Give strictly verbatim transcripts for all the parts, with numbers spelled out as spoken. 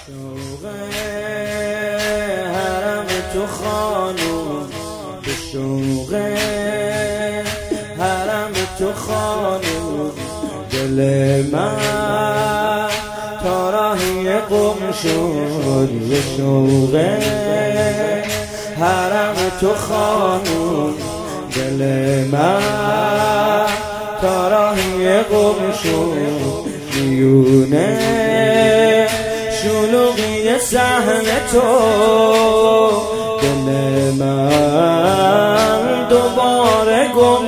شوق حرم تو خانوم، به شوق حرم تو خانوم، دل من تا راهی قم شد. به شوق حرم تو خانوم، دل من تا راهی قم شد. میونه شلوغی صحن تو، دل من دوباره گم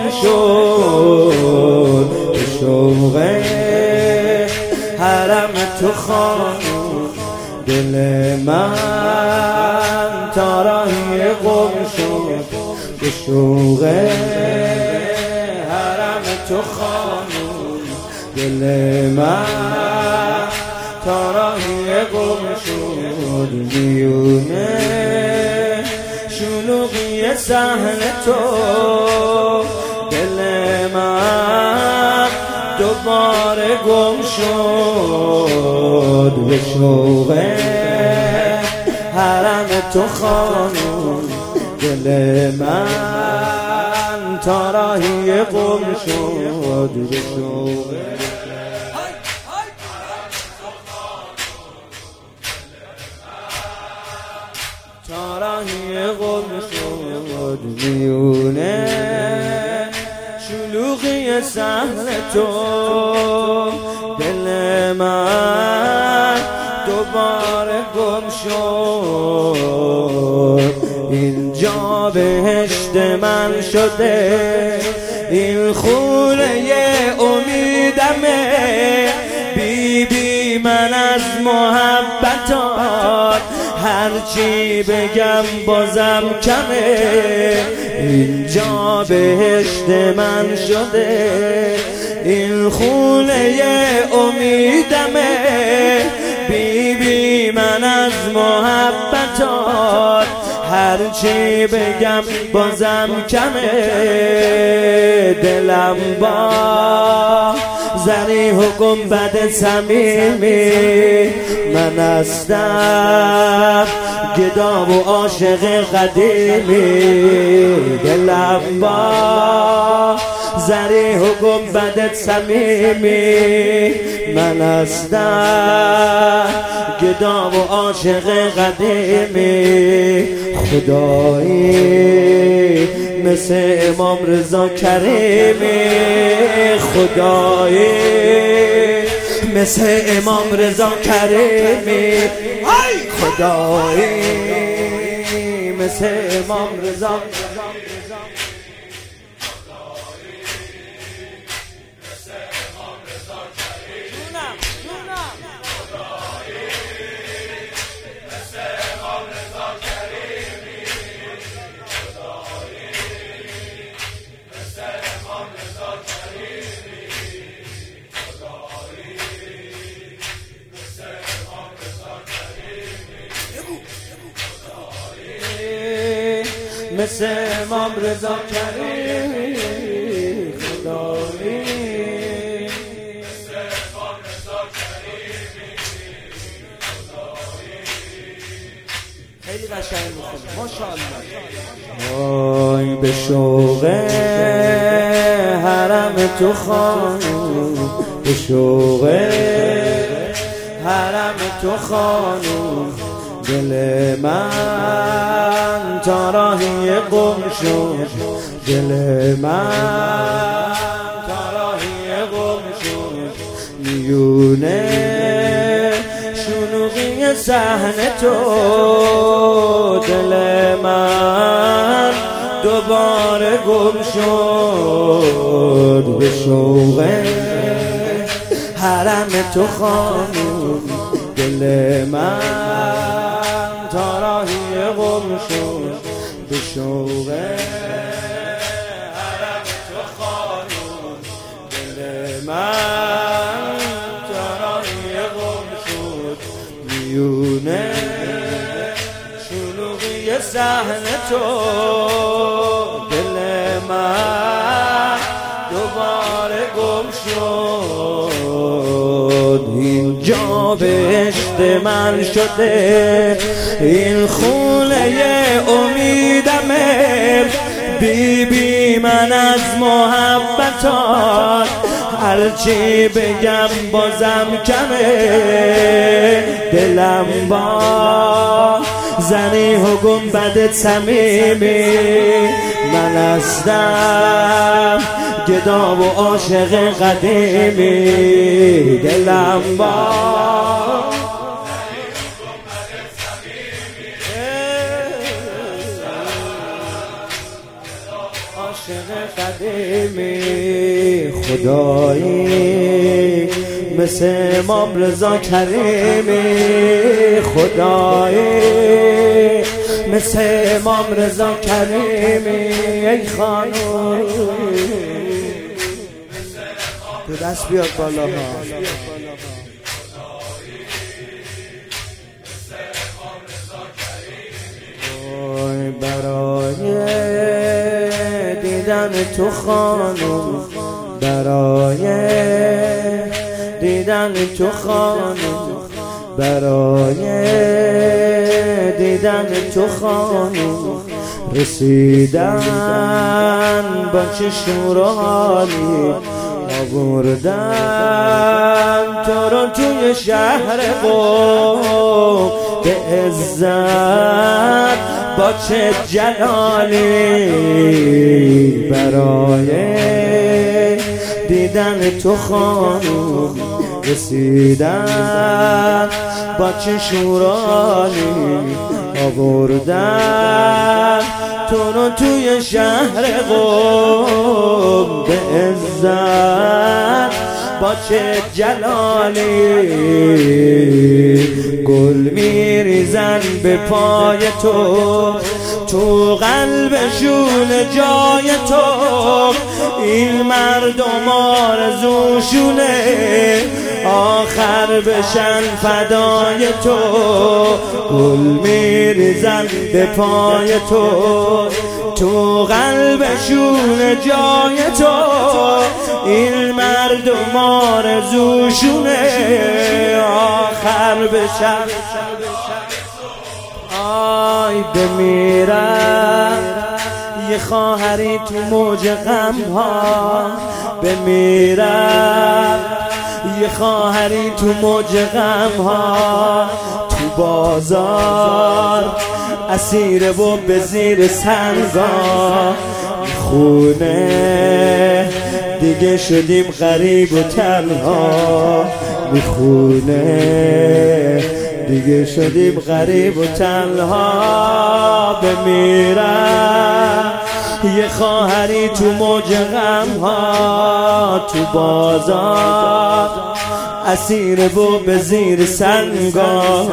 شد. به شوق حرم تو خانوم، دل من تا راهی قم شد. به شوق حرم تو خانوم، دل من تا راهی قم شد. میونه شلوغی صحن تو، دل من دوباره گم شد. به شوق حرم تو خانوم، دل من تا راهی قم شد. به شوق تا راهی قم شد. میونه شلوغی صحن تو، دل من دوباره گم شد. اینجا بهشت من شده، این خونه امیدمه. بی بی من از محبتات هرچی بگم بازم کمه. اینجا بهشت من شده، این خونه امیدمه. بی بی من از محبتات هرچی بگم بازم کمه. دلم با زریح و گنبد صمیمی، من هستم گدا و عاشق قدیمی. دلم با زریح و گنبد صمیمی، من هستم گدا و عاشق قدیمی. خدایی مثل امام رضا کریمی، خدایی مثل امام رضا کریمی. خدایی مثل امام رضا مثل امام رضا کریمی. خدایی مثل امام رضا کریمی. خیلی قشنگ میخونه ماشاءالله. وای به شوق حرم تو خانوم، به شوق حرم تو خانوم، دل من تا راهی قم شد. دل من تا راهی قم شد. میونه شلوغی صحن تو، دل من دوباره گم شد. به شوق حرم تو خانوم، دل من تا راهی قم شد. به شوق حرم تو خانوم، دل من تا راهی قم شد. میونه شلوغی صحن تو، دل من دوباره گم شد. اینجا جا بهشت من شده، این خونه امیدمه. بی بی من از محبتات هرچی بگم بازم کمه. دلم با زنی و گنبد صمیمی، من هستم گدا و عاشق قدیمی. دلم با عاشق قدیمی. خدایی مثل امام رضا کریمی، خدایی مثل امام رضا کریمی. ای خانم تو دست بیاد بالا ها. برای دیدن تو خانم، برای دیدن تو خانم، برای دیدن تو خانم رسیدن با چشم و حالی. آوردن تو رو توی شهر قم به عزت با چه جلالی. برای دیدن تو خانم رسیدن با چه شورالی. آوردن تو رو توی شهر قم به عزت با چه جلالی. گل میریزن به پای تو، تو قلبشون جای تو. این مردم آرزوشونه آخر بشن فدای تو. گل میریزن به پای تو، تو قلبشون جای تو. این مردم آرزوشونه آخر بشن. آی بمیرم یه خواهری تو موج غم ها، بمیرم یه خواهری تو موج غم ها. تو بازار اسیر و به زیر سنگا، خونه دیگه شدیم غریب و تنها. میخونه دیگه شدیم غریب و تنها. بمیرم یه خواهری تو موج غم ها، تو بازار اسیر و به زیر سنگا.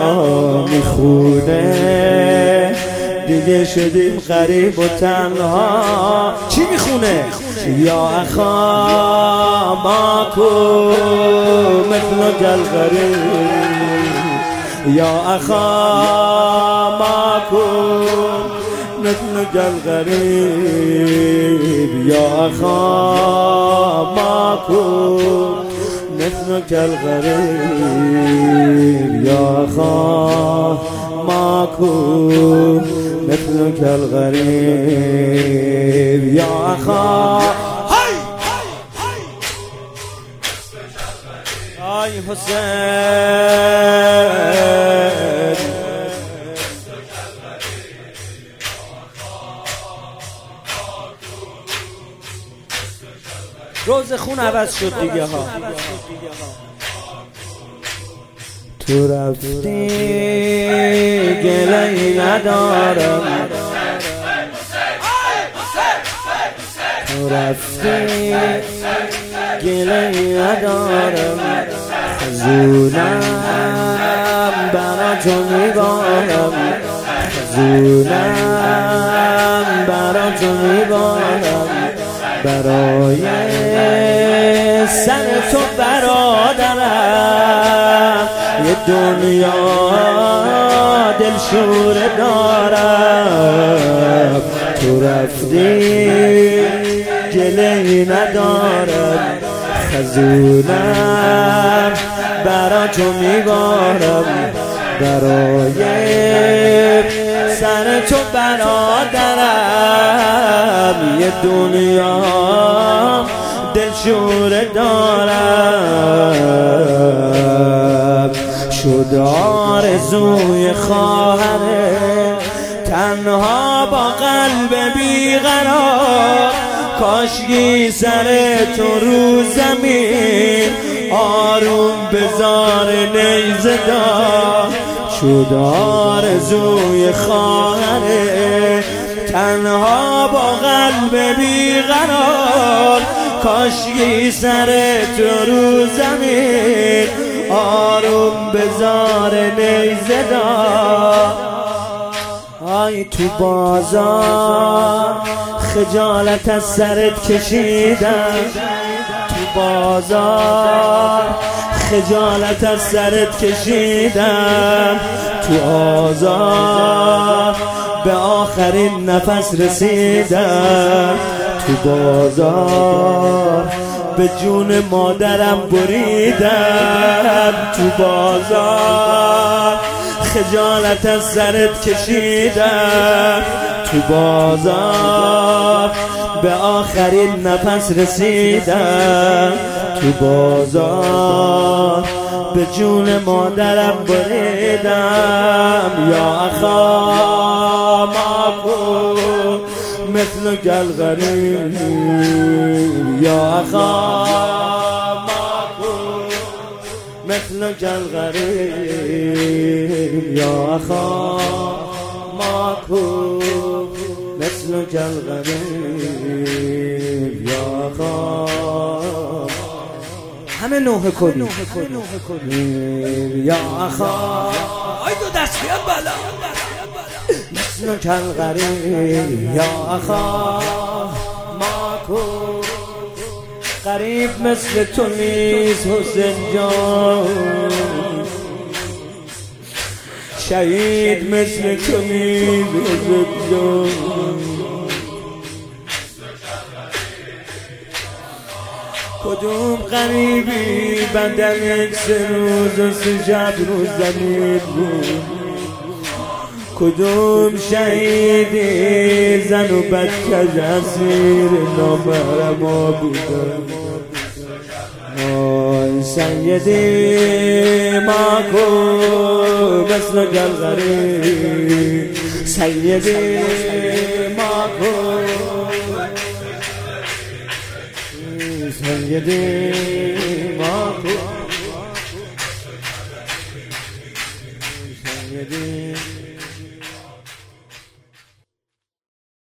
میخونه دیگه شدیم غریب و تنها. چی میخونه؟ یا اخا ما کو مثل جل غریب، یا اخا ما کو مثل جل غریب، یا اخا ما کو مثل جل غریب، یا اخا ما کو مثل جل غریب. یا اخا آی حسین روز خون عوض شد دیگه ها. تو رفتی گله‌ای ندارم، تو رفتی گله‌ای ندارم. خزونم برا تو میبارم، خزونم برا تو میبارم. برای سر تو برادرم یه دنیا دلشور دارم. تو رفتی گله‌ای ندارم، افزونم برا تو میبارم، برای سر تو برادرم یه دنیا دلشوره دارم. شد آرزوی خواهر تنها با قلب بیقرار، کاشکی سر تو رو زمین آروم بذار نیزه دار. شد آرزوی خواهر تنها با قلب بیقرار، کاشکی سر تو رو زمین آروم بذار نیزه دار. آی تو بازار خجالت از سرت کشیدم، تو بازار خجالت از سرت کشیدم، تو آزار به آخرین نفس رسیدم، تو بازار به جون مادرم بریدم، تو بازار خجالت از سرت کشیدم، تو بازار به آخرین نفس رسیدم، تو بازار به جون مادرم بریدم. یا اخا ما کن مثل گل غریب، یا اخا ما کن مثل گل غریب، یا اخا ما کن مثل گل غریب، یا اخا. همه نوه کنی یا اخا، آی دو دست بیان بالا مثل گل غریب، یا اخا ما کن. غریب مثل تو نیست حسین جان، شهید مثل تو نیست حسین جان. کدوم غریبی بدنت سه روز و سه شب رو زمین بود، کدوم شهیدی زن و بچه اسیر نامحرما بودن. آی سیدی ما کن مثل گل غریب، سیدی ما کن، سیدی ما کن، سیدی